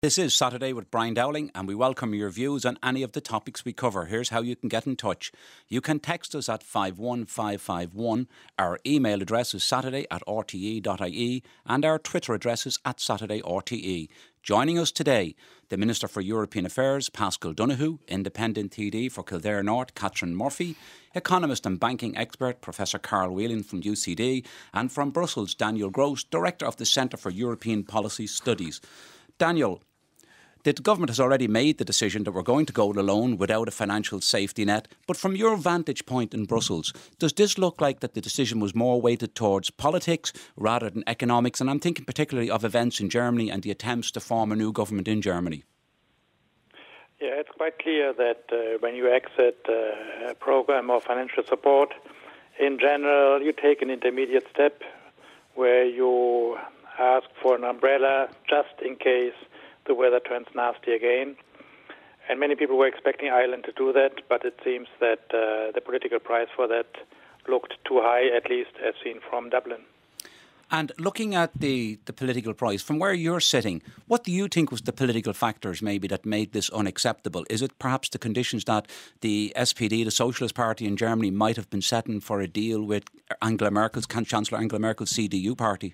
This is Saturday with Brian Dowling, and we welcome your views on any of the topics we cover. Here's how you can get in touch. You can text us at 51551. Our email address is saturday@rte.ie, and our Twitter address is @SaturdayRTE. Joining us today, the Minister for European Affairs, Paschal Donohoe, Independent TD for Kildare North, Catherine Murphy, economist and banking expert, Professor Carl Whelan from UCD, and from Brussels, Daniel Gross, Director of the Centre for European Policy Studies. Daniel, the government has already made the decision that we're going to go it alone without a financial safety net. But from your vantage point in Brussels, does this look like that the decision was more weighted towards politics rather than economics? And I'm thinking particularly of events in Germany and the attempts to form a new government in Germany. Yeah, it's quite clear that when you exit a program of financial support, in general, you take an intermediate step where you ask for an umbrella just in case the weather turns nasty again. And many people were expecting Ireland to do that, but it seems that the political price for that looked too high, at least as seen from Dublin. And looking at the political price, from where you're sitting, what do you think was the political factors maybe that made this unacceptable? Is it perhaps the conditions that the SPD, the Socialist Party in Germany, might have been setting for a deal with Chancellor Angela Merkel's CDU party?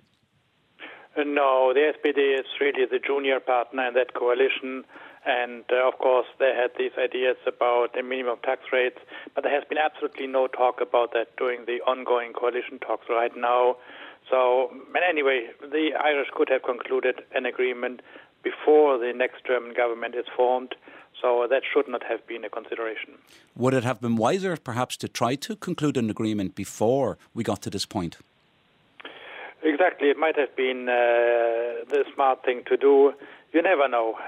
No, the SPD is really the junior partner in that coalition. And, of course, they had these ideas about a minimum tax rates. But there has been absolutely no talk about that during the ongoing coalition talks right now. So, but anyway, the Irish could have concluded an agreement before the next German government is formed. So that should not have been a consideration. Would it have been wiser, perhaps, to try to conclude an agreement before we got to this point? Exactly. It might have been the smart thing to do. You never know.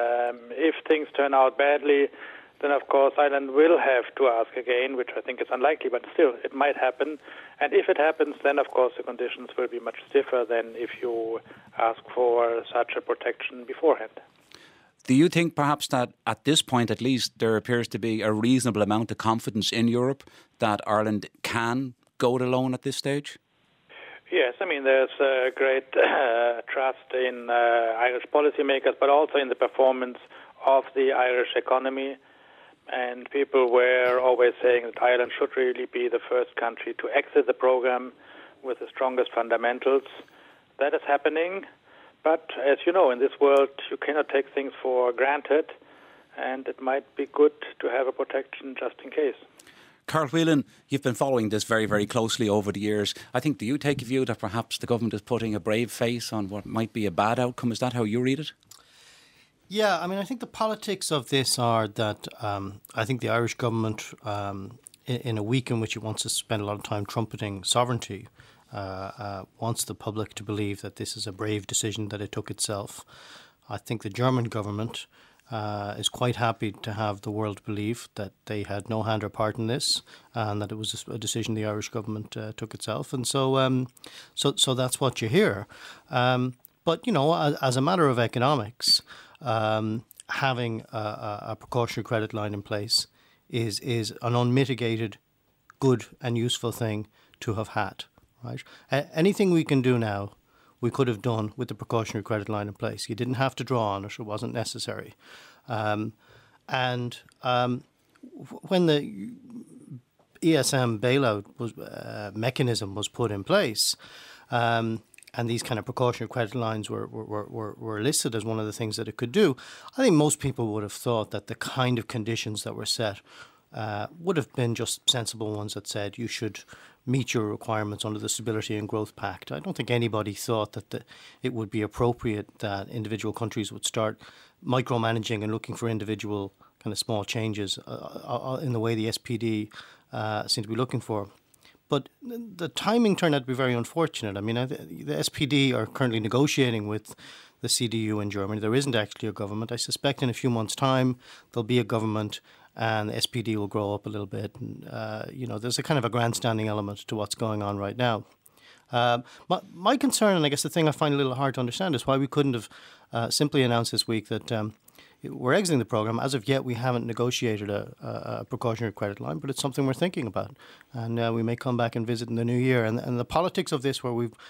If things turn out badly, then, of course, Ireland will have to ask again, which I think is unlikely, but still, it might happen. And if it happens, then, of course, the conditions will be much stiffer than if you ask for such a protection beforehand. Do you think perhaps that at this point, at least, there appears to be a reasonable amount of confidence in Europe that Ireland can go it alone at this stage? Yes, I mean, there's great trust in Irish policymakers, but also in the performance of the Irish economy. And people were always saying that Ireland should really be the first country to exit the program with the strongest fundamentals. That is happening. But as you know, in this world, you cannot take things for granted. And it might be good to have a protection just in case. Carl Whelan, you've been following this very, very closely over the years. I think, do you take a view that perhaps the government is putting a brave face on what might be a bad outcome? Is that how you read it? Yeah, I mean, I think the politics of this are that I think the Irish government, in a week in which it wants to spend a lot of time trumpeting sovereignty, wants the public to believe that this is a brave decision that it took itself. I think the German government is quite happy to have the world believe that they had no hand or part in this, and that it was a decision the Irish government took itself, and so that's what you hear. But you know, as a matter of economics, having a precautionary credit line in place is an unmitigated good and useful thing to have had. Right? Anything we can do now, we could have done with the precautionary credit line in place. You didn't have to draw on it; it wasn't necessary. When the ESM bailout mechanism was put in place, and these kind of precautionary credit lines were listed as one of the things that it could do, I think most people would have thought that the kind of conditions that were set would have been just sensible ones that said you should meet your requirements under the Stability and Growth Pact. I don't think anybody thought that it would be appropriate that individual countries would start micromanaging and looking for individual kind of small changes in the way the SPD seem to be looking for. But the timing turned out to be very unfortunate. I mean, the SPD are currently negotiating with the CDU in Germany. There isn't actually a government. I suspect in a few months' time there'll be a government and the SPD will grow up a little bit. And, there's a kind of a grandstanding element to what's going on right now. My concern, and I guess the thing I find a little hard to understand, is why we couldn't have simply announced this week that we're exiting the program. As of yet, we haven't negotiated a precautionary credit line, but it's something we're thinking about. And we may come back and visit in the new year. And the politics of this, where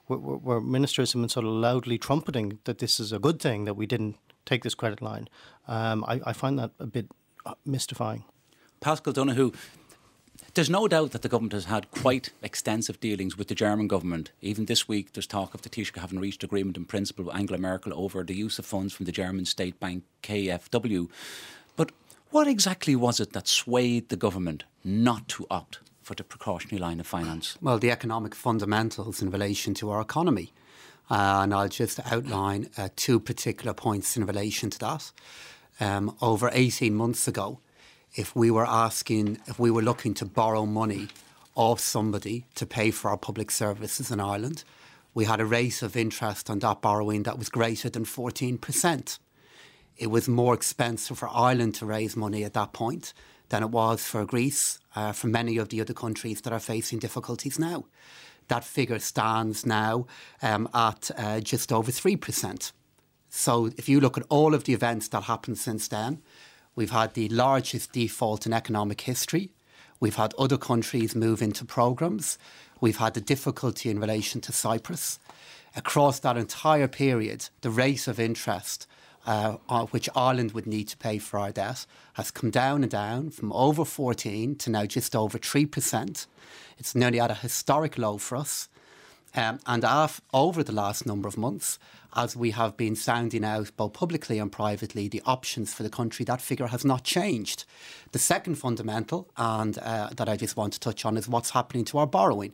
where ministers have been sort of loudly trumpeting that this is a good thing that we didn't take this credit line. I find that a bit mystifying. Paschal Donohoe, there's no doubt that the government has had quite extensive dealings with the German government. Even this week, there's talk of the Taoiseach having reached agreement in principle with Angela Merkel over the use of funds from the German state bank KfW. But what exactly was it that swayed the government not to opt for the precautionary line of finance? Well, the economic fundamentals in relation to our economy. And I'll just outline 2 particular points in relation to that. Over 18 months ago, if we were looking to borrow money off somebody to pay for our public services in Ireland, we had a rate of interest on that borrowing that was greater than 14%. It was more expensive for Ireland to raise money at that point than it was for Greece, for many of the other countries that are facing difficulties now. That figure stands now at just over 3%. So if you look at all of the events that happened since then, we've had the largest default in economic history. We've had other countries move into programmes. We've had the difficulty in relation to Cyprus. Across that entire period, the rate of interest which Ireland would need to pay for our debt has come down and down from over 14 to now just over 3%. It's nearly at a historic low for us. And over the last number of months, as we have been sounding out both publicly and privately the options for the country, that figure has not changed. The second fundamental, and that I just want to touch on, is what's happening to our borrowing.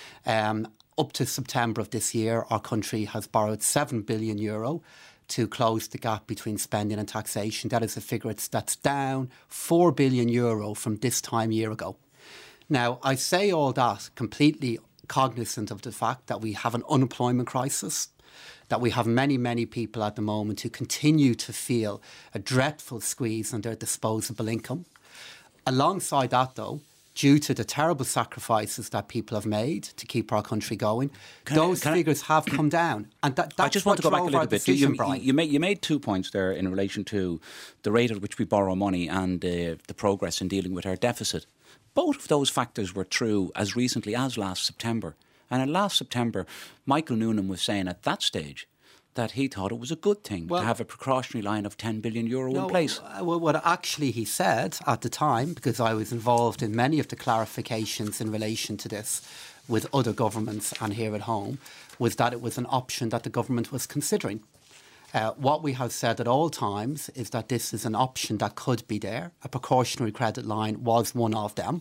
Up to September of this year, our country has borrowed €7 billion to close the gap between spending and taxation. That is a figure that's down €4 billion from this time a year ago. Now, I say all that completely cognizant of the fact that we have an unemployment crisis, that we have many, many people at the moment who continue to feel a dreadful squeeze on their disposable income. Alongside that, though, due to the terrible sacrifices that people have made to keep our country going, those figures have come down. And that's I just want to go back a little bit. You made 2 points there in relation to the rate at which we borrow money and the progress in dealing with our deficit. Both of those factors were true as recently as last September. And in last September, Michael Noonan was saying at that stage that he thought it was a good thing to have a precautionary line of €10 billion in place. Well, what actually he said at the time, because I was involved in many of the clarifications in relation to this with other governments and here at home, was that it was an option that the government was considering. What we have said at all times is that this is an option that could be there. A precautionary credit line was one of them.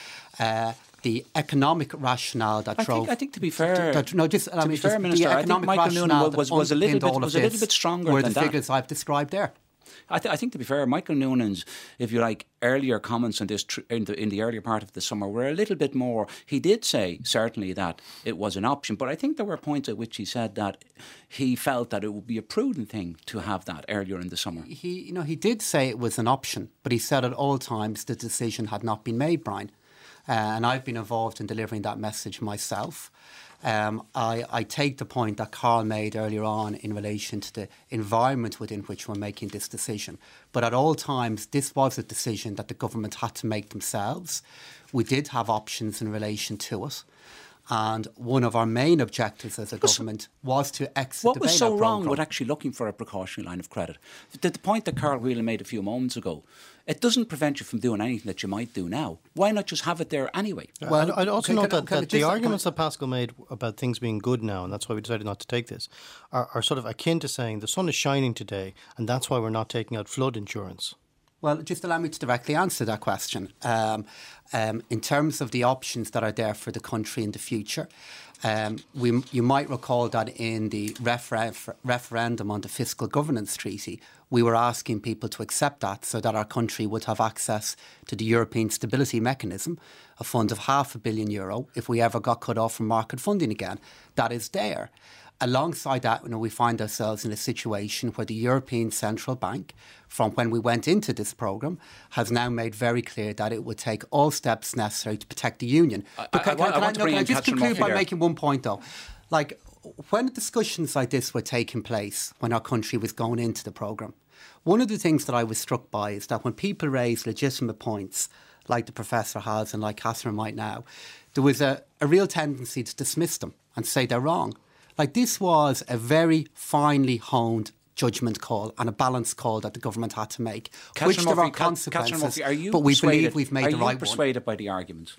The economic rationale that drove... I think to be fair... Minister, I think Michael Noonan was a little bit stronger were than the figures I've described there. I think, to be fair, Michael Noonan's, if you like, earlier comments on this in the earlier part of the summer were a little bit more. He did say, certainly, that it was an option, but I think there were points at which he said that he felt that it would be a prudent thing to have that earlier in the summer. He did say it was an option, but he said at all times the decision had not been made, Brian. And I've been involved in delivering that message myself. I take the point that Carl made earlier on in relation to the environment within which we're making this decision. But at all times, this was a decision that the government had to make themselves. We did have options in relation to it. And one of our main objectives as a government was to exit the bailout What was so wrong programme. with actually looking for a precautionary line of credit? The point that Carl Whelan made a few moments ago, it doesn't prevent you from doing anything that you might do now. Why not just have it there anyway? Well, I'd also note that the arguments that Paschal made about things being good now, and that's why we decided not to take this, are sort of akin to saying the sun is shining today, and that's why we're not taking out flood insurance. Well, just allow me to directly answer that question. In terms of the options that are there for the country in the future, you might recall that in the referendum on the Fiscal Governance Treaty, we were asking people to accept that so that our country would have access to the European Stability Mechanism, a fund of €500 million if we ever got cut off from market funding again. That is there. Alongside that, we find ourselves in a situation where the European Central Bank, from when we went into this programme, has now made very clear that it would take all steps necessary to protect the union. Can I just conclude by making one point, though? Like, when discussions like this were taking place, when our country was going into the programme, one of the things that I was struck by is that when people raise legitimate points, like the Professor has and like Catherine might now, there was a real tendency to dismiss them and say they're wrong. Like, this was a very finely honed judgment call and a balanced call that the government had to make, which there are consequences, Murphy, but we believe we've made the right one. Are you persuaded by the arguments?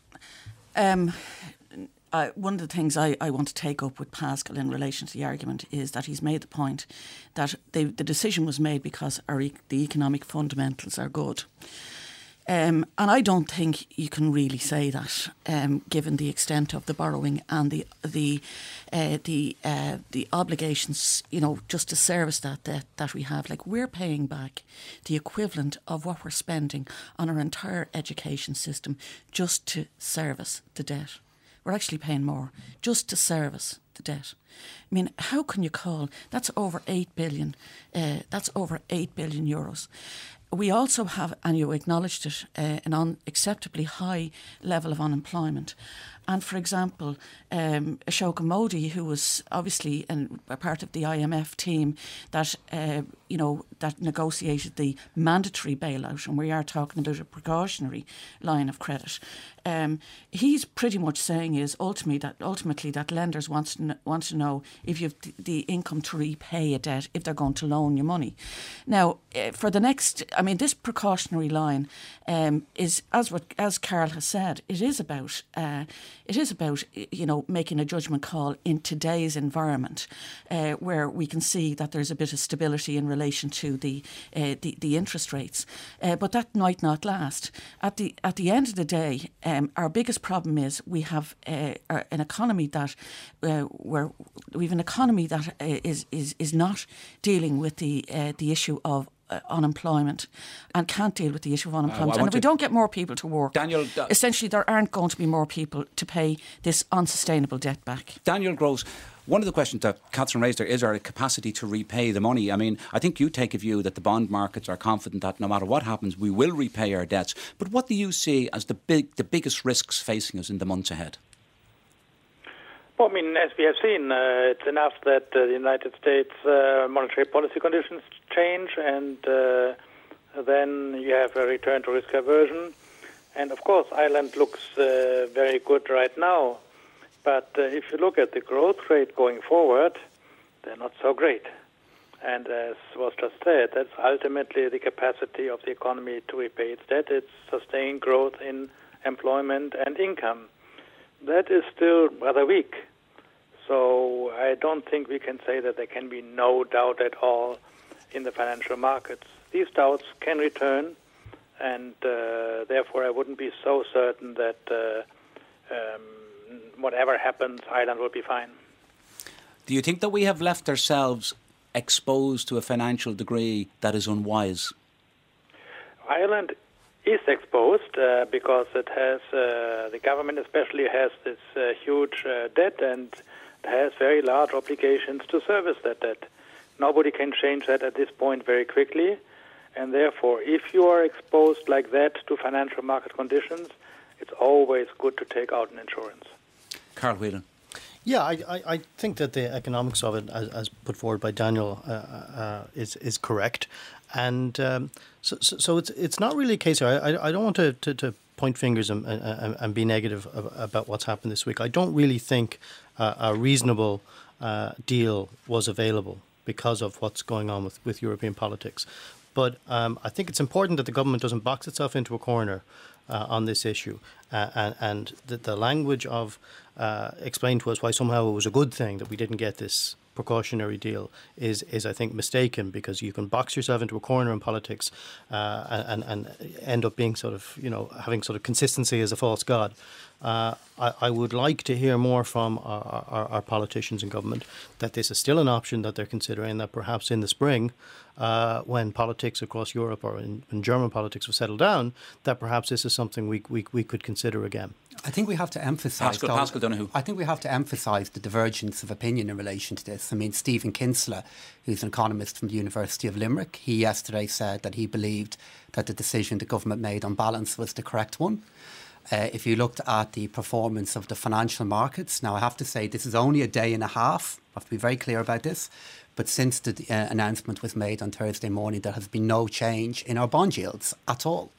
One of the things I want to take up with Paschal in relation to the argument is that he's made the point that the decision was made because the economic fundamentals are good. And I don't think you can really say that, given the extent of the borrowing and the obligations, just to service that debt that we have. Like, we're paying back the equivalent of what we're spending on our entire education system just to service the debt. We're actually paying more just to service the debt. I mean, how can you call that's over 8 billion? That's over 8 billion euros. We also have, and you acknowledged it, an unacceptably high level of unemployment. And for example, Ashoka Modi, who was obviously a part of the IMF team that that negotiated the mandatory bailout, and we are talking about a precautionary line of credit. He's pretty much saying is ultimately that lenders want to know if you have the income to repay a debt if they're going to loan you money. Now, for the next, this precautionary line is, as Carol has said, it is about making a judgment call in today's environment, where we can see that there's a bit of stability in relation to the interest rates, but that might not last. At the end of the day, our biggest problem is we have an economy that is not dealing with the issue of unemployment and can't deal with the issue of unemployment. And if we don't get more people to work, Daniel, essentially there aren't going to be more people to pay this unsustainable debt back. Daniel Gross, one of the questions that Catherine raised there is our capacity to repay the money. I think you take a view that the bond markets are confident that no matter what happens, we will repay our debts. But what do you see as the biggest risks facing us in the months ahead? Well, as we have seen, it's enough that the United States monetary policy conditions change, and then you have a return to risk aversion. And of course, Ireland looks very good right now. But if you look at the growth rate going forward, they're not so great. And as was just said, that's ultimately the capacity of the economy to repay its debt. It's sustained growth in employment and income. That is still rather weak. So I don't think we can say that there can be no doubt at all in the financial markets. These doubts can return, and therefore I wouldn't be so certain that whatever happens, Ireland will be fine. Do you think that we have left ourselves exposed to a financial degree that is unwise? Ireland is exposed because it has, the government especially has this huge debt and has very large obligations to service that debt. Nobody can change that at this point very quickly, and therefore if you are exposed like that to financial market conditions, it's always good to take out an insurance. Carl Whelan. Yeah, I think that the economics of it, as put forward by Daniel, is correct, and so it's not really a case here. I don't want to point fingers and be negative about what's happened this week. I don't really think a reasonable deal was available because of what's going on with European politics. But I think it's important that the government doesn't box itself into a corner on this issue, and the language of explain to us why somehow it was a good thing that we didn't get this precautionary deal is I think mistaken, because you can box yourself into a corner in politics and end up being sort of, having sort of consistency as a false god. I would like to hear more from our politicians in government that this is still an option that they're considering, that perhaps in the spring, when politics across Europe or in German politics have settled down, that perhaps this is something we could consider again. I think we have to emphasise, Paschal Donohoe. I think we have to emphasise the divergence of opinion in relation to this. Stephen Kinsella, who's an economist from the University of Limerick, he yesterday said that he believed that the decision the government made on balance was the correct one. If you looked at the performance of the financial markets, now I have to say this is only a day and a half, I have to be very clear about this, but since the announcement was made on Thursday morning, there has been no change in our bond yields at all.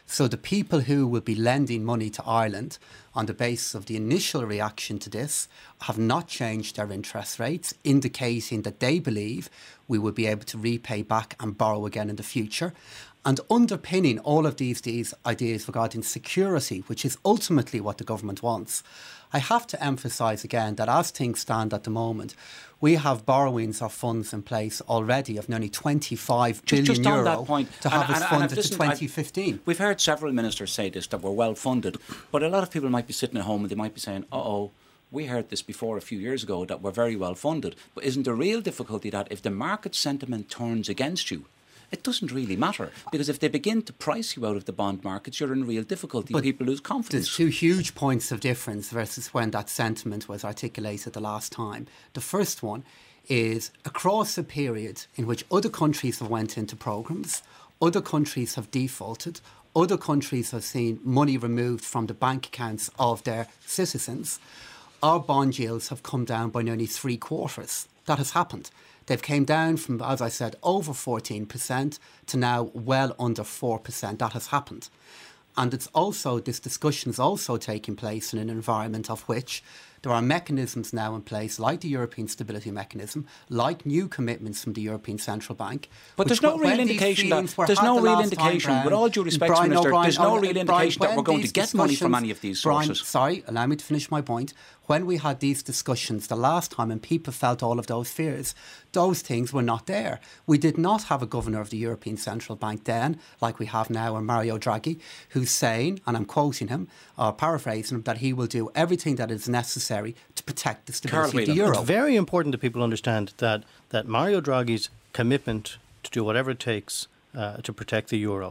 So the people who will be lending money to Ireland on the basis of the initial reaction to this have not changed their interest rates, indicating that they believe we will be able to repay back and borrow again in the future. And underpinning all of these ideas regarding security, which is ultimately what the government wants, I have to emphasise again that as things stand at the moment, we have borrowings of funds in place already of nearly 25 billion just on euro that point, to have us funded to 2015. We've heard several ministers say this, that we're well funded, but a lot of people might be sitting at home and they might be saying, we heard this before a few years ago, that we're very well funded. But isn't the real difficulty that if the market sentiment turns against you, it doesn't really matter, because if they begin to price you out of the bond markets, you're in real difficulty. But people lose confidence. There's two huge points of difference versus when that sentiment was articulated the last time. The first one is across a period in which other countries have went into programmes, other countries have defaulted, other countries have seen money removed from the bank accounts of their citizens, our bond yields have come down by nearly 3/4. That has happened. They've came down from, as I said, over 14% to now well under 4%. That has happened. And this discussion is also taking place in an environment of which there are mechanisms now in place, like the European Stability Mechanism, like new commitments from the European Central Bank. But there's no real indication with all due respect, Minister, there's no real indication that we're going to get money from any of these sources. Sorry, allow me to finish my point. When we had these discussions the last time and people felt all of those fears, those things were not there. We did not have a governor of the European Central Bank then, like we have now, or Mario Draghi, who's saying, and I'm quoting him, or paraphrasing him, that he will do everything that is necessary to protect the stability of the euro. It's very important that people understand that Mario Draghi's commitment to do whatever it takes to protect the euro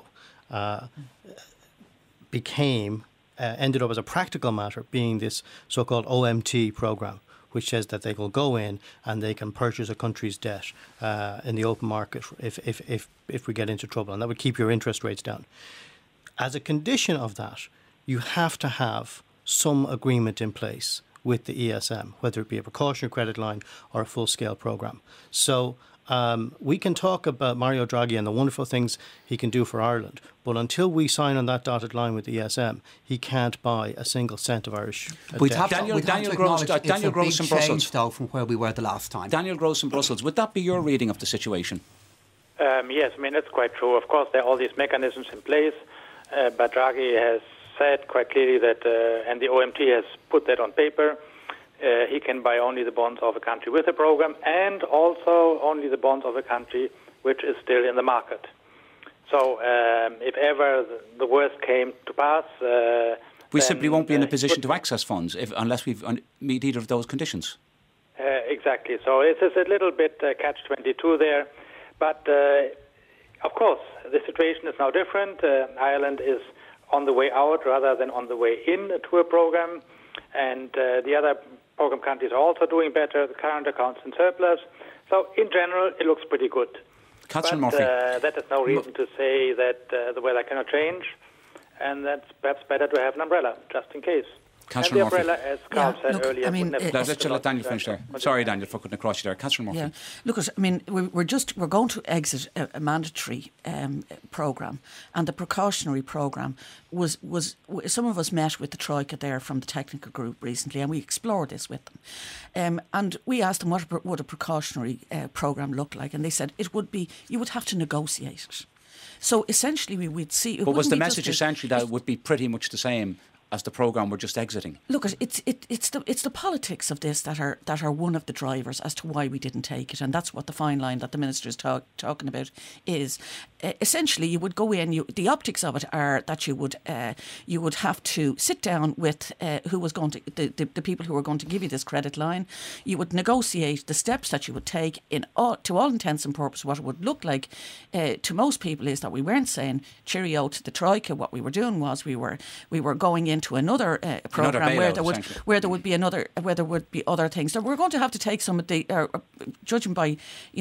ended up as a practical matter being this so-called OMT programme, which says that they will go in and they can purchase a country's debt in the open market if we get into trouble, and that would keep your interest rates down. As a condition of that, you have to have some agreement in place with the ESM, whether it be a precautionary credit line or a full-scale programme. So we can talk about Mario Draghi and the wonderful things he can do for Ireland, but until we sign on that dotted line with the ESM, he can't buy a single cent of Irish debt. Daniel Gross in Brussels, though, from where we were the last time. Daniel Gross in Brussels, would that be your reading of the situation? Yes, I mean, that's quite true. Of course, there are all these mechanisms in place, but Draghi has said quite clearly that, and the OMT has put that on paper, he can buy only the bonds of a country with a program and also only the bonds of a country which is still in the market. So if ever the worst came to pass... we simply won't be in a position to access funds unless we meet either of those conditions. Exactly. So it's a little bit catch-22 there. But, of course, the situation is now different. Ireland is on the way out rather than on the way in to a program. And the other program countries are also doing better. The current account's in surplus. So, in general, it looks pretty good. Catherine Murphy. That is no reason to say that the weather cannot change. And that's perhaps better to have an umbrella, just in case. Catherine and the umbrella, as Carl said earlier, let's let Daniel finish there. Sorry, Daniel, for cutting across you there. Catherine Murphy. Yeah. Look, I mean, we're going to exit a mandatory programme, and the precautionary programme was some of us met with the Troika there from the technical group recently, and we explored this with them. And we asked them what would a precautionary programme look like, and they said you would have to negotiate it. So essentially, we'd see. But was the message essentially that it would be pretty much the same as the programme we're just exiting? Look, it's the politics of this that are one of the drivers as to why we didn't take it, and that's what the fine line that the minister is talking about is. Essentially, you would go in. The optics of it are that you would have to sit down with who was going to the people who were going to give you this credit line. You would negotiate the steps that you would take to all intents and purposes. What it would look like to most people is that we weren't saying cheerio to the Troika. What we were doing was we were going in into another programme where there would be other things. So we're going to have to take some of the, judging by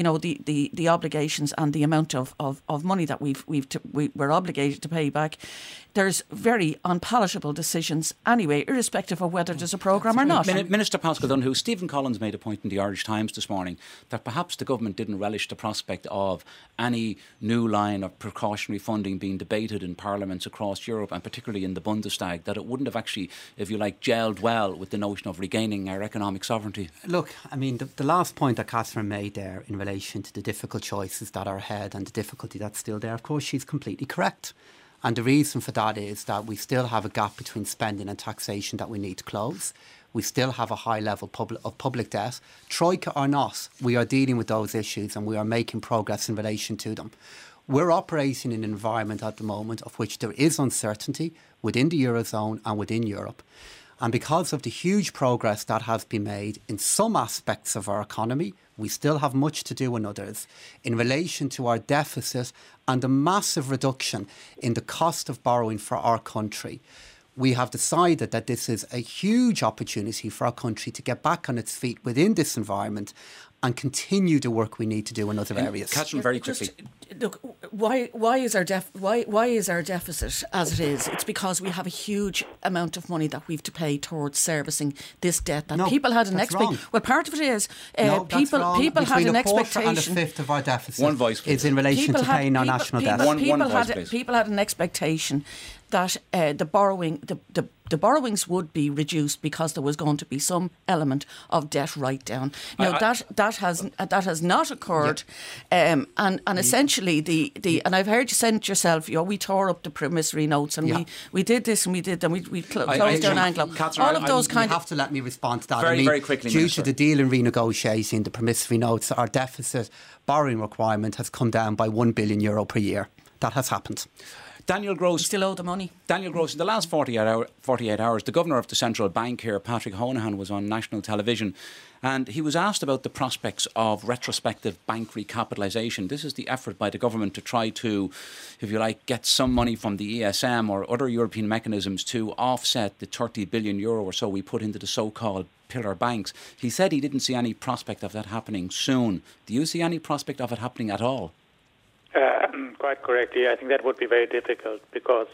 the obligations and the amount of money that we're obligated to pay back. There's very unpalatable decisions anyway, irrespective of whether there's a programme or not. Minister Paschal Donohoe, Stephen Collins made a point in the Irish Times this morning that perhaps the government didn't relish the prospect of any new line of precautionary funding being debated in parliaments across Europe, and particularly in the Bundestag, that it wouldn't have actually, if you like, gelled well with the notion of regaining our economic sovereignty. Look, I mean, the last point that Catherine made there in relation to the difficult choices that are ahead and the difficulty that's still there, of course, she's completely correct. And the reason for that is that we still have a gap between spending and taxation that we need to close. We still have a high level of public debt. Troika or not, we are dealing with those issues and we are making progress in relation to them. We're operating in an environment at the moment of which there is uncertainty within the Eurozone and within Europe. And because of the huge progress that has been made in some aspects of our economy, we still have much to do in others in relation to our deficit and the massive reduction in the cost of borrowing for our country. We have decided that this is a huge opportunity for our country to get back on its feet within this environment and continue the work we need to do in other areas. Catherine, very quickly. Look, why is our deficit as it is? It's because we have a huge amount of money that we've to pay towards servicing this debt that people had an expectation. Well, part of it is people had an expectation. And a fifth of our deficit One voice, is in relation to paying our national debt. People had an expectation that the borrowings would be reduced because there was going to be some element of debt write-down. Now that has not occurred, and essentially and I've heard you say it yourself. We tore up the promissory notes and we did this and we did, and we closed down Anglo. Catherine, all of those kind. You have to let me respond to that. Very quickly, due Minister. to the deal in renegotiating the promissory notes, our deficit borrowing requirement has come down by €1 billion per year. That has happened. Daniel Gross. Still owe the money. Daniel Gross, in the last 48 hours, the Governor of the Central Bank here, Patrick Honohan, was on national television and he was asked about the prospects of retrospective bank recapitalisation. This is the effort by the government to try to, if you like, get some money from the ESM or other European mechanisms to offset the €30 billion or so we put into the so-called pillar banks. He said he didn't see any prospect of that happening soon. Do you see any prospect of it happening at all? Quite correctly. I think that would be very difficult because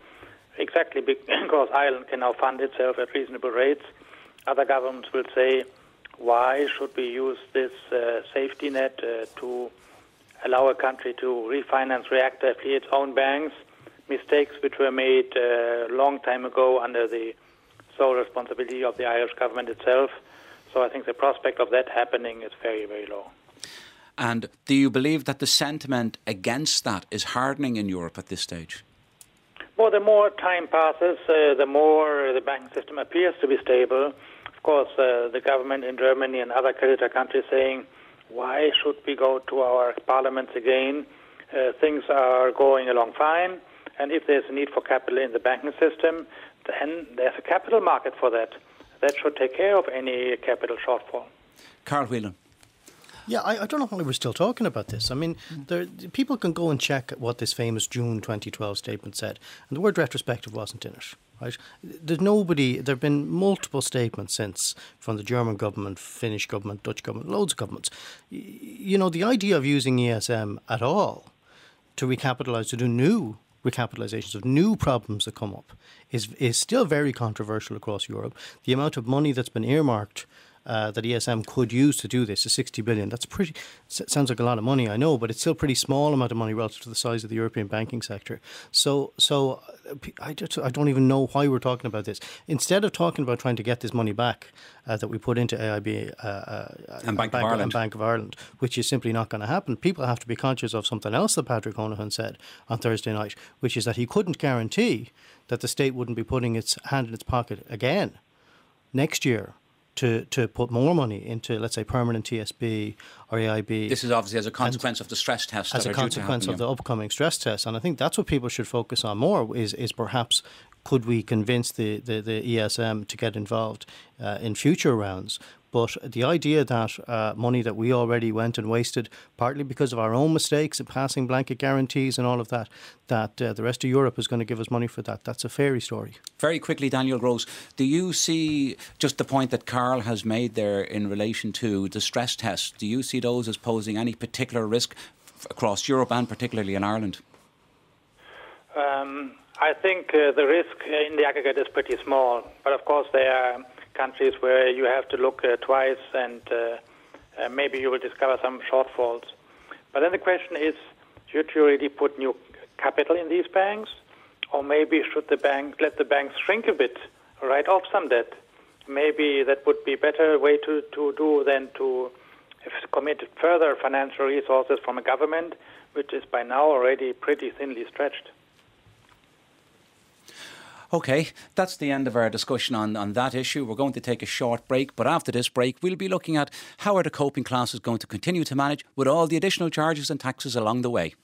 Ireland can now fund itself at reasonable rates. Other governments will say, why should we use this safety net to allow a country to refinance reactively its own banks? Mistakes which were made a long time ago under the sole responsibility of the Irish government itself. So I think the prospect of that happening is very, very low. And do you believe that the sentiment against that is hardening in Europe at this stage? Well, the more time passes, the more the banking system appears to be stable. Of course, the government in Germany and other creditor countries saying, why should we go to our parliaments again? Things are going along fine. And if there's a need for capital in the banking system, then there's a capital market for that. That should take care of any capital shortfall. Carl Whelan. Yeah, I don't know why we're still talking about this. I mean, people can go and check what this famous June 2012 statement said, and the word retrospective wasn't in it. Right? There have been multiple statements since from the German government, Finnish government, Dutch government, loads of governments. The idea of using ESM at all to recapitalise, to do new recapitalisations of new problems that come up is still very controversial across Europe. The amount of money that's been earmarked that ESM could use to do this is 60 billion. That's sounds like a lot of money, I know, but it's still a pretty small amount of money relative to the size of the European banking sector. So I don't even know why we're talking about this. Instead of talking about trying to get this money back that we put into AIB and Bank of Ireland, which is simply not going to happen, people have to be conscious of something else that Patrick Honohan said on Thursday night, which is that he couldn't guarantee that the state wouldn't be putting its hand in its pocket again next year to put more money into, let's say, permanent TSB or AIB. This is obviously as a consequence of the stress tests. As a consequence of the upcoming stress tests. And I think that's what people should focus on more is perhaps could we convince the ESM to get involved in future rounds. But the idea that money that we already went and wasted, partly because of our own mistakes of passing blanket guarantees and all of that, that the rest of Europe is going to give us money for that, that's a fairy story. Very quickly, Daniel Gross, do you see just the point that Carl has made there in relation to the stress tests, do you see those as posing any particular risk across Europe and particularly in Ireland? I think the risk in the aggregate is pretty small, but of course there are countries where you have to look twice and maybe you will discover some shortfalls. But then the question is, should you really put new capital in these banks, or maybe should the bank let the banks shrink a bit, write off some debt? Maybe that would be a better way to do than to commit further financial resources from a government, which is by now already pretty thinly stretched. OK, that's the end of our discussion on that issue. We're going to take a short break, but after this break we'll be looking at how are the coping classes going to continue to manage with all the additional charges and taxes along the way.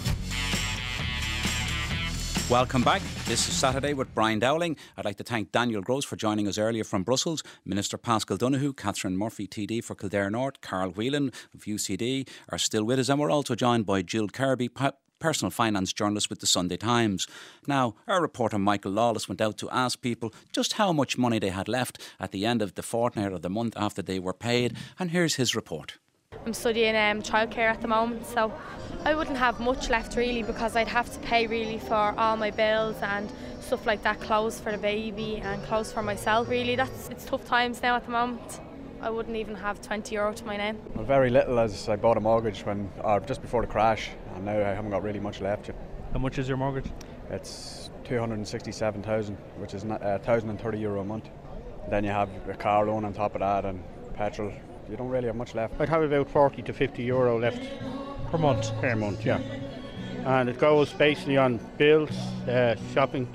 Welcome back. This is Saturday with Brian Dowling. I'd like to thank Daniel Gross for joining us earlier from Brussels, Minister Paschal Donohoe, Catherine Murphy TD for Kildare North, Carl Whelan of UCD are still with us, and we're also joined by Jill Kirby, personal finance journalist with the Sunday Times. Now, our reporter Michael Lawless went out to ask people just how much money they had left at the end of the fortnight or the month after they were paid, and here's his report. I'm studying childcare at the moment, so I wouldn't have much left really, because I'd have to pay really for all my bills and stuff like that, clothes for the baby and clothes for myself really. It's tough times now at the moment. I wouldn't even have €20 to my name. Well, very little, as I bought a mortgage just before the crash, and now I haven't got really much left. How much is your mortgage? It's 267,000, which is €1,030 a month. Then you have a car loan on top of that and petrol. You don't really have much left. I'd have about €40 to €50 left per month. Per month, yeah. And it goes basically on bills, shopping,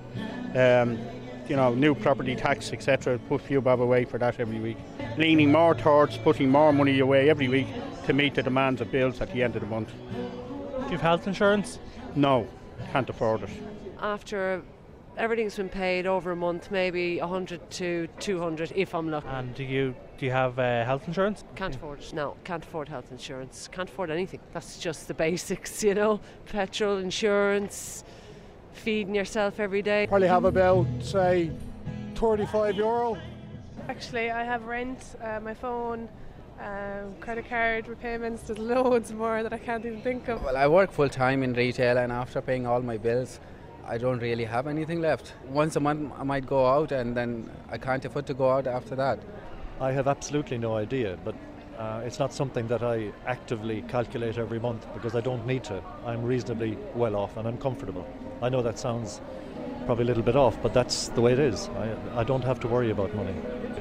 new property tax, etc. Put a few bob away for that every week. Leaning more towards putting more money away every week to meet the demands of bills at the end of the month. Do you have health insurance? No, can't afford it. After everything's been paid over a month, maybe 100 to 200 if I'm lucky. And do you have health insurance? Can't afford it. No, can't afford health insurance. Can't afford anything. That's just the basics, petrol, insurance, feeding yourself every day. Probably have about, say, €35. Actually, I have rent, my phone, credit card repayments. There's loads more that I can't even think of. Well, I work full time in retail, and after paying all my bills, I don't really have anything left. Once a month I might go out, and then I can't afford to go out after that. I have absolutely no idea, but it's not something that I actively calculate every month because I don't need to. I'm reasonably well off and I'm comfortable. I know that sounds probably a little bit off, but that's the way it is. I don't have to worry about money.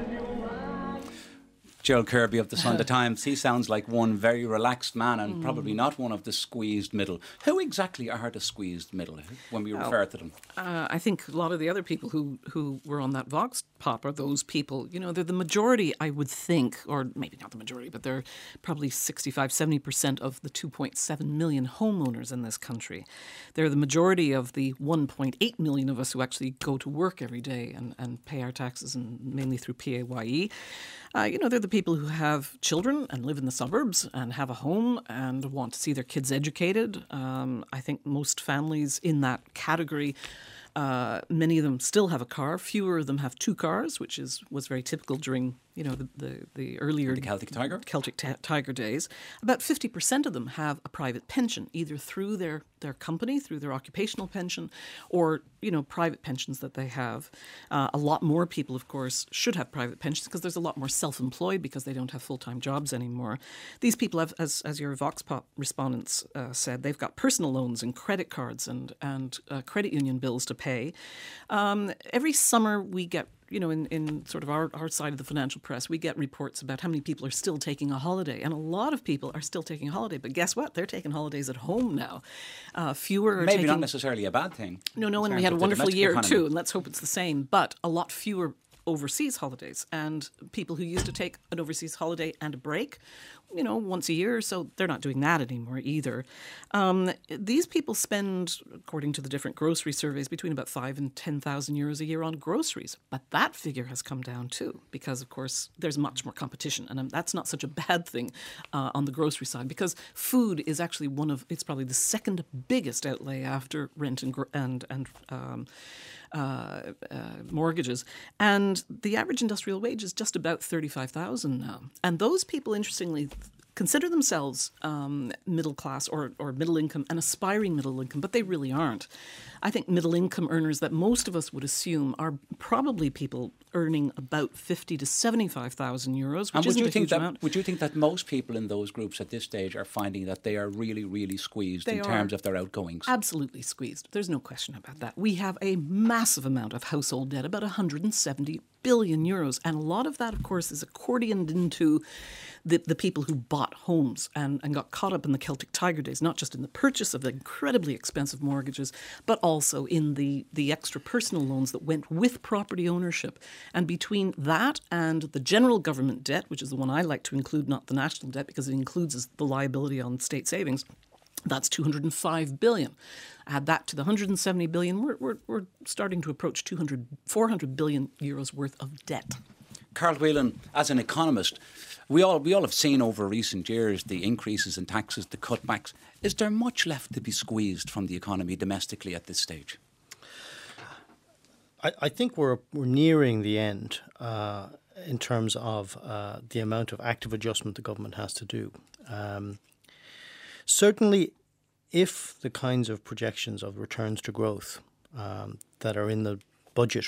Jill Kirby of the Sunday Times, he sounds like one very relaxed man and probably not one of the squeezed middle. Who exactly are the squeezed middle when we refer to them? I think a lot of the other people who were on that Vox Pop are those people, they're the majority, I would think, or maybe not the majority, but they're probably 65-70% of the 2.7 million homeowners in this country. They're the majority of the 1.8 million of us who actually go to work every day and pay our taxes, and mainly through PAYE. They're the people who have children and live in the suburbs and have a home and want to see their kids educated. I think most families in that category, many of them still have a car. Fewer of them have two cars, which was very typical during the earlier Celtic Tiger days. About 50% of them have a private pension, either through their company, through their occupational pension, or private pensions that they have. A lot more people, of course, should have private pensions because there's a lot more self-employed because they don't have full-time jobs anymore. These people have, as your Vox Pop respondents said, they've got personal loans and credit cards and credit union bills to pay. Every summer we get, in sort of our side of the financial press, we get reports about how many people are still taking a holiday. And a lot of people are still taking a holiday. But guess what? They're taking holidays at home now. Fewer are Maybe not necessarily a bad thing. No, and we had a wonderful year too. And let's hope it's the same. But a lot fewer overseas holidays, and people who used to take an overseas holiday and a break, you know, once a year or so, they're not doing that anymore either. These people spend, according to the different grocery surveys, between about 5,000 and 10,000 euros a year on groceries. But that figure has come down too, because of course there's much more competition, and that's not such a bad thing on the grocery side, because food is actually it's probably the second biggest outlay after rent and mortgages. And the average industrial wage is just about 35,000 now. And those people, interestingly, consider themselves middle class or middle income and aspiring middle income, but they really aren't. I think middle income earners that most of us would assume are probably people earning about 50 to 75,000 euros, which isn't a huge amount. Would you think that most people in those groups at this stage are finding that they are really, really squeezed in terms of their outgoings? Absolutely squeezed. There's no question about that. We have a massive amount of household debt, about 170 billion euros. And a lot of that, of course, is accordioned into the people who bought homes and got caught up in the Celtic Tiger days, not just in the purchase of incredibly expensive mortgages, but also in the extra personal loans that went with property ownership. And between that and the general government debt, which is the one I like to include, not the national debt, because it includes the liability on state savings, that's 205 billion. Add that to the 170 billion, we're starting to approach 400 billion euros worth of debt. Carl Whelan, as an economist, we all have seen over recent years the increases in taxes, the cutbacks. Is there much left to be squeezed from the economy domestically at this stage? I think we're nearing the end in terms of the amount of active adjustment the government has to do. Certainly, if the kinds of projections of returns to growth that are in the budget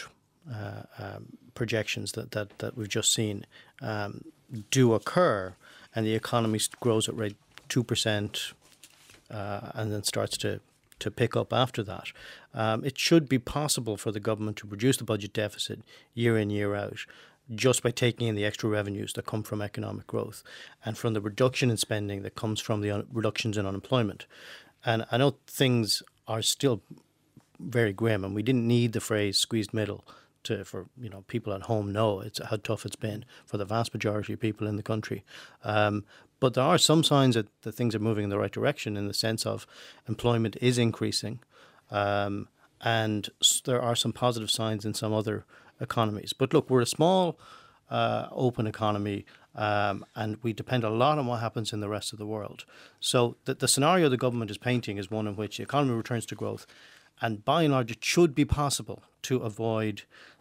projections that we've just seen do occur, and the economy grows at rate 2% and then starts to pick up after that, it should be possible for the government to reduce the budget deficit year in, year out, just by taking in the extra revenues that come from economic growth and from the reduction in spending that comes from the reductions in unemployment. And I know things are still very grim, and we didn't need the phrase squeezed middle for people at home know how tough it's been for the vast majority of people in the country. But there are some signs that things are moving in the right direction, in the sense of employment is increasing, and there are some positive signs in some other economies. But look, we're a small, open economy, and we depend a lot on what happens in the rest of the world. So the scenario the government is painting is one in which the economy returns to growth, and by and large it should be possible to avoid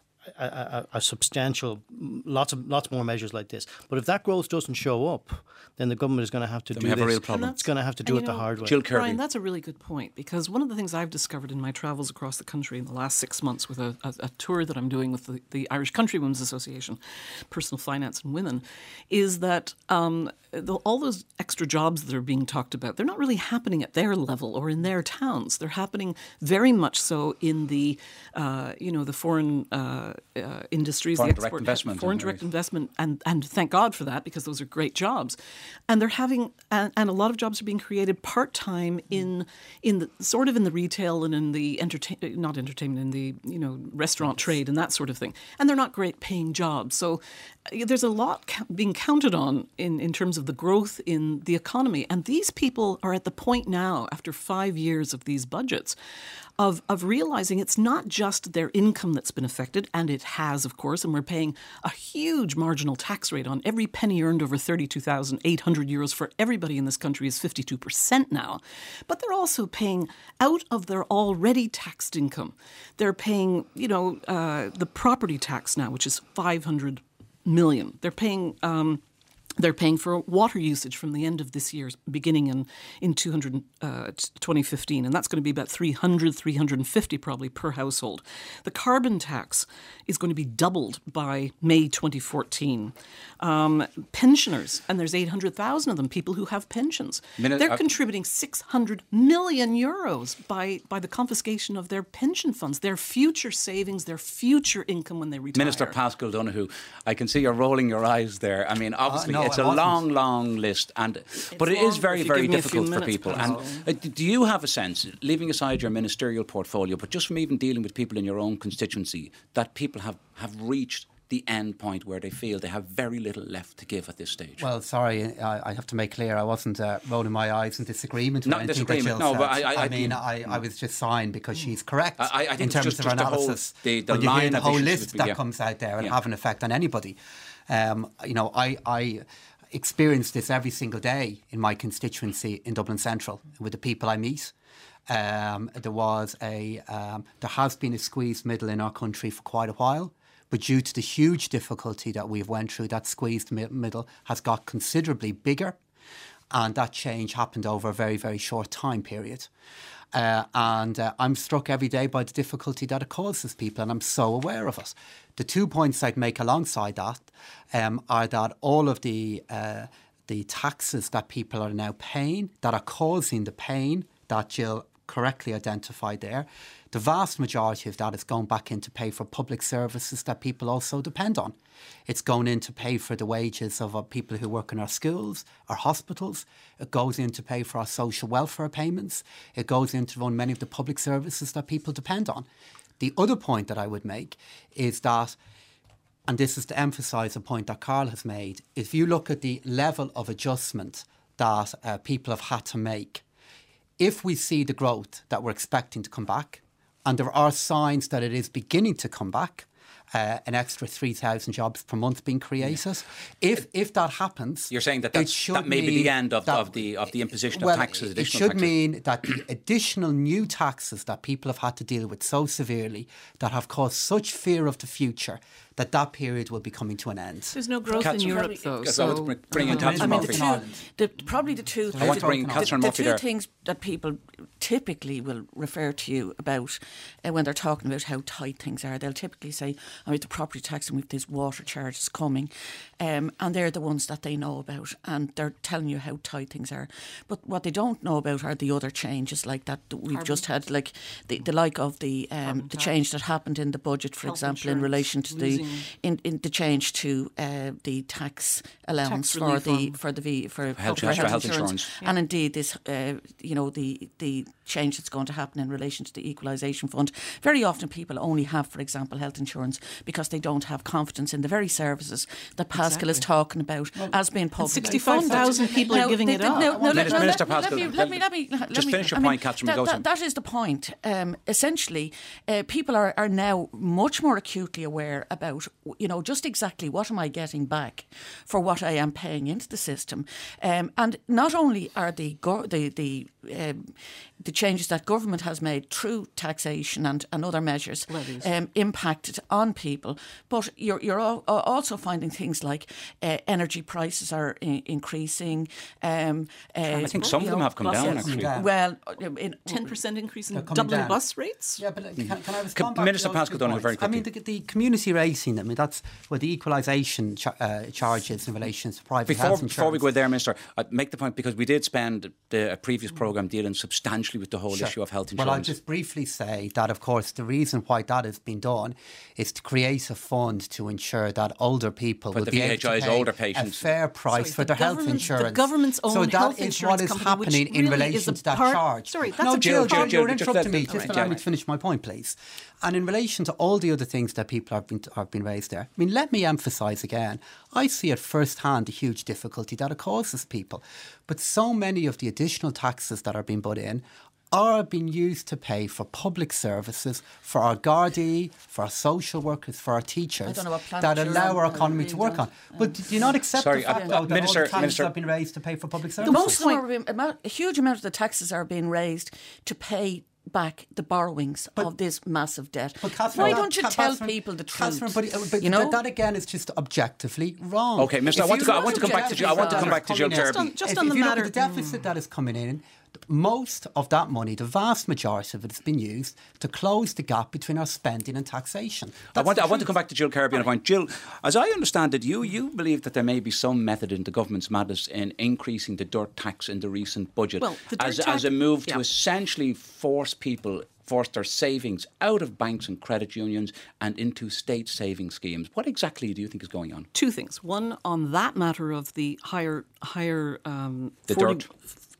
a substantial, lots more measures like this. But if that growth doesn't show up, then the government is going to have to do this. A real problem. It's going to have to do it the hard way. Jill Kirby. Brian, that's a really good point, because one of the things I've discovered in my travels across the country in the last 6 months with a tour that I'm doing with the Irish Countrywomen's Association, Personal Finance and Women, is that all those extra jobs that are being talked about, they're not really happening at their level or in their towns. They're happening very much so in the foreign industries, foreign the direct investment, foreign direct investment, and thank God for that, because those are great jobs. And they're having, and a lot of jobs are being created part time in the sort of in the retail and in the in the restaurant trade and that sort of thing. And they're not great paying jobs. So there's a lot being counted on in terms of the growth in the economy. And these people are at the point now, after 5 years of these budgets, of realizing it's not just their income that's been affected, and it has, of course, and we're paying a huge marginal tax rate on every penny earned over 32,800 euros for everybody in this country is 52% now. But they're also paying out of their already taxed income. They're paying, the property tax now, which is 500 million. They're paying for water usage from the end of this year, beginning in 2015, and that's going to be about 350 probably per household. The carbon tax is going to be doubled by May 2014. Pensioners, and there's 800,000 of them, people who have pensions, they're contributing 600 million euros by the confiscation of their pension funds, their future savings, their future income when they retire. Minister Paschal Donoghue, I can see you're rolling your eyes there. I mean, obviously, it's a long list, but it is very, very difficult for people. And do you have a sense, leaving aside your ministerial portfolio, but just from even dealing with people in your own constituency, that people have reached the end point where they feel they have very little left to give at this stage? Well, sorry, I have to make clear I wasn't rolling my eyes in disagreement with Not anything that Jill no, said. but I was just sighing because she's correct I think in terms just of her analysis. The when you hear line the of whole issues list would be, that yeah. comes out there and Yeah. have an effect on anybody. I experience this every single day in my constituency in Dublin Central with the people I meet. There has been a squeezed middle in our country for quite a while, but due to the huge difficulty that we've went through, that squeezed middle has got considerably bigger, and that change happened over a very, very short time period. I'm struck every day by the difficulty that it causes people, and I'm so aware of it. The 2 points I'd make alongside that are that all of the taxes that people are now paying, that are causing the pain that Jill correctly identified there, the vast majority of that is going back in to pay for public services that people also depend on. It's going in to pay for the wages of people who work in our schools, our hospitals. It goes in to pay for our social welfare payments. It goes in to run many of the public services that people depend on. The other point that I would make is that, and this is to emphasise a point that Carl has made, if you look at the level of adjustment that people have had to make, if we see the growth that we're expecting to come back, and there are signs that it is beginning to come back, an extra 3,000 jobs per month being created. If that happens, you're saying that may be the end of the imposition of taxes. It should mean that the additional new taxes that people have had to deal with so severely, that have caused such fear of the future, that period will be coming to an end. There's no growth in Europe, though. So bring in Catherine Murphy. Probably the two things that people typically will refer to you about when they're talking about how tight things are, they'll typically say, the property tax and with these water charges coming, and they're the ones that they know about, and they're telling you how tight things are. But what they don't know about are the other changes like that we've just had, like the like of the change that happened in the budget, for example, in relation to the change to the tax allowance for health insurance, and indeed this the change that's going to happen in relation to the equalisation fund. Very often people only have, for example, health insurance because they don't have confidence in the very services that Pascal is talking about as being public. 65,000 people are giving it up. Minister Pascal, just finish your point, Catherine. That is the point. Essentially, people are now much more acutely aware about, just exactly what am I getting back for what I am paying into the system. And not only are the changes that government has made through taxation and other measures impacted on people, but you're also finding things like energy prices are increasing. I think some of them have come down, actually. Well, 10% increase in Dublin bus rates? Yeah, but can I respond back Minister to those Pascal Donoghue, very quickly. The community rating, that's where the equalisation charges in relation to private health insurance. Before we go there, Minister, I'd make the point, because we did spend a previous programme dealing substantially with the whole issue of health insurance. Well, I'll just briefly say that, of course, the reason why that has been done is to create a fund to ensure that older people will be able to pay a fair price for their health insurance. The government's own health insurance company. So that is what is happening in relation to that charge. Sorry, that's no, Jill, you're interrupting me. Just allow me to finish my point, please. And in relation to all the other things that people have been raised there, let me emphasise again, I see at first hand the huge difficulty that it causes people. But so many of the additional taxes that are being put in are being used to pay for public services, for our Gardaí, for our social workers, for our teachers, that allow our economy to work on. But do you not accept the fact, though, that all the taxes have been raised to pay for public services? A huge amount of the taxes are being raised to pay back the borrowings of this massive debt. Why don't you tell people the truth? But that again is just objectively wrong. Okay, Minister, I want to come back to Jill. I want to come back to Jill Kirby. Just on the matter, the deficit that is coming in, most of that money, the vast majority of it, has been used to close the gap between our spending and taxation. I want to come back to Jill Kirby on a point. Jill, as I understand it, you believe that there may be some method in the government's madness in increasing the dirt tax in the recent budget as a move to essentially force their savings out of banks and credit unions and into state saving schemes. What exactly do you think is going on? Two things. One, on that matter of the higher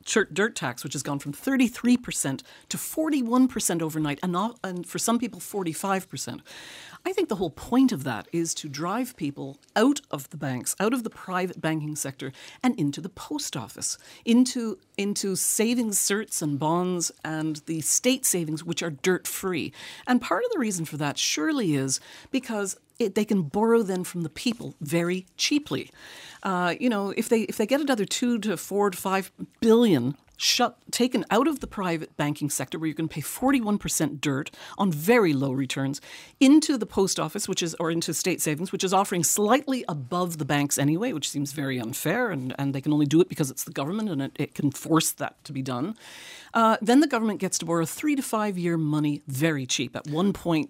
dirt tax, which has gone from 33% to 41% overnight, and for some people 45%. I think the whole point of that is to drive people out of the banks, out of the private banking sector, and into the post office, into savings certs and bonds and the state savings, which are dirt-free. And part of the reason for that surely is because they can borrow then from the people very cheaply. If they get another 2 to 4 to 5 billion taken out of the private banking sector, where you can pay 41% dirt on very low returns, into the post office, or into state savings, which is offering slightly above the banks anyway, which seems very unfair, and they can only do it because it's the government and it can force that to be done. Then the government gets to borrow 3 to 5 year money very cheap at 1.3%,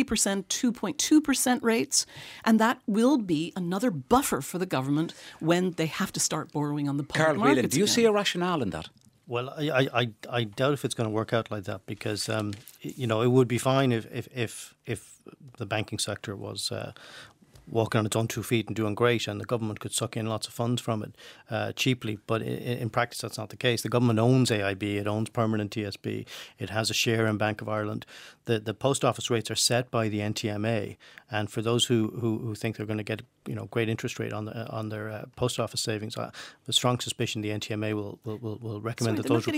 2.2% rates, and that will be another buffer for the government when they have to start borrowing on the public Carl markets Whelan, do you see a rationale in that? Well, I doubt if it's going to work out like that, because it would be fine if the banking sector was walking on its own 2 feet and doing great, and the government could suck in lots of funds from it cheaply. But in practice, that's not the case. The government owns AIB, it owns Permanent TSB, it has a share in Bank of Ireland. The post office rates are set by the NTMA, and for those who think they're going to get great interest rate on their post office savings, I have a strong suspicion the NTMA will recommend that those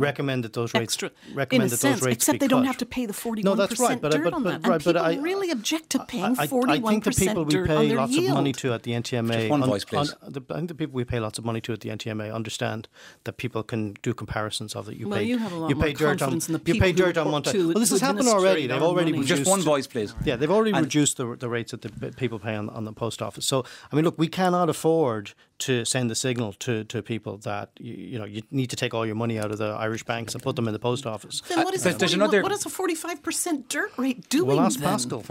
rates except they don't have to pay the 41% no, that's right, dirt on that. And people really object to paying 41% we pay lots yield. of money to at the NTMA. Just one voice, please. I think the people we pay lots of money to at the NTMA understand that people can do comparisons of it. You have a lot more confidence in the people you pay dirt on one time. Well, this has happened already. They've already reduced. Just one voice, please. Yeah, they've already reduced the rates that the people pay on the post office. So, I mean, look, we cannot afford to send the signal to people that you need to take all your money out of the Irish banks and put them in the post office. Then what is what is a 45% dirt rate doing? Well, ask Pascal.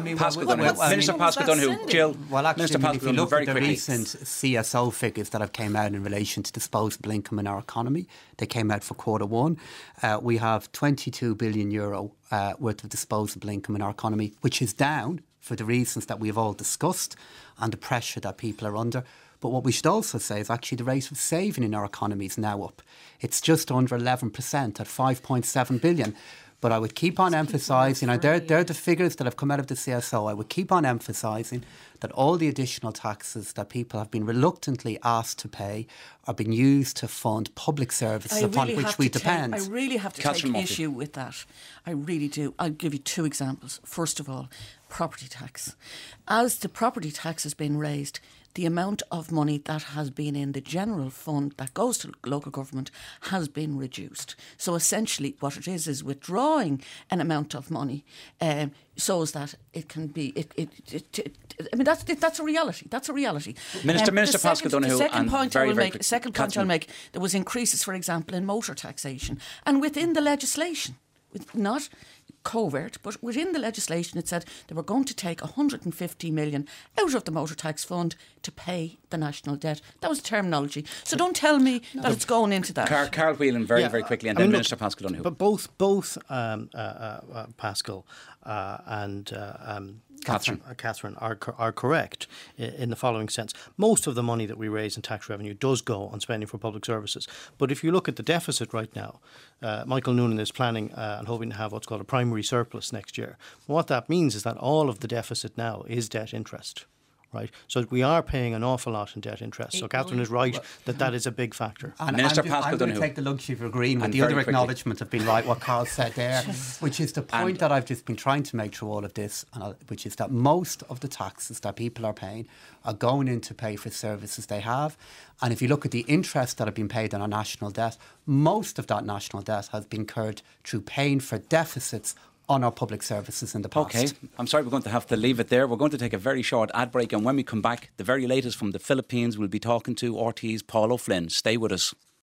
Minister Pascal Donoghue. Jill. Well, actually, if you look at the quickly. recent CSO figures that have came out in relation to disposable income in our economy, they came out for Q1. We have €22 billion worth of disposable income in our economy, which is down for the reasons that we've all discussed and the pressure that people are under. But what we should also say is actually the rate of saving in our economy is now up. It's just under 11% at 5.7 billion. But I would keep on emphasising, they're the figures that have come out of the CSO. I would keep on emphasising that all the additional taxes that people have been reluctantly asked to pay are being used to fund public services upon which we depend. I really have to take issue with that. I really do. I'll give you 2 examples. First of all, property tax. As the property tax has been raised, the amount of money that has been in the general fund that goes to local government has been reduced. So essentially what it is withdrawing an amount of money so that it can be... I mean, that's a reality. That's a reality. Minister Pascal Donoghue. The second point I'll make, there was increases, for example, in motor taxation. And within the legislation, not covert, but within the legislation it said they were going to take 150 million out of the motor tax fund to pay the national debt. That was the terminology. So don't tell me that it's going into that. Carl Whelan, very quickly, and then Minister Pascal Donoghue. But both Pascal and Catherine are correct in the following sense. Most of the money that we raise in tax revenue does go on spending for public services. But if you look at the deficit right now, Michael Noonan is planning and hoping to have what's called a primary surplus next year. What that means is that all of the deficit now is debt interest. Right, so we are paying an awful lot in debt interest. So Catherine is right that is a big factor. And Minister Pascal I'm going to take the luxury of agreeing with the other acknowledgement of being right, what Carl said there, which is the point that I've just been trying to make through all of this, which is that most of the taxes that people are paying are going in to pay for services they have. And if you look at the interest that have been paid on our national debt, most of that national debt has been incurred through paying for deficits on our public services in the past. OK, I'm sorry, we're going to have to leave it there. We're going to take a very short ad break, and when we come back, the very latest from the Philippines, we'll be talking to RTÉ's Paul O'Flynn. Stay with us.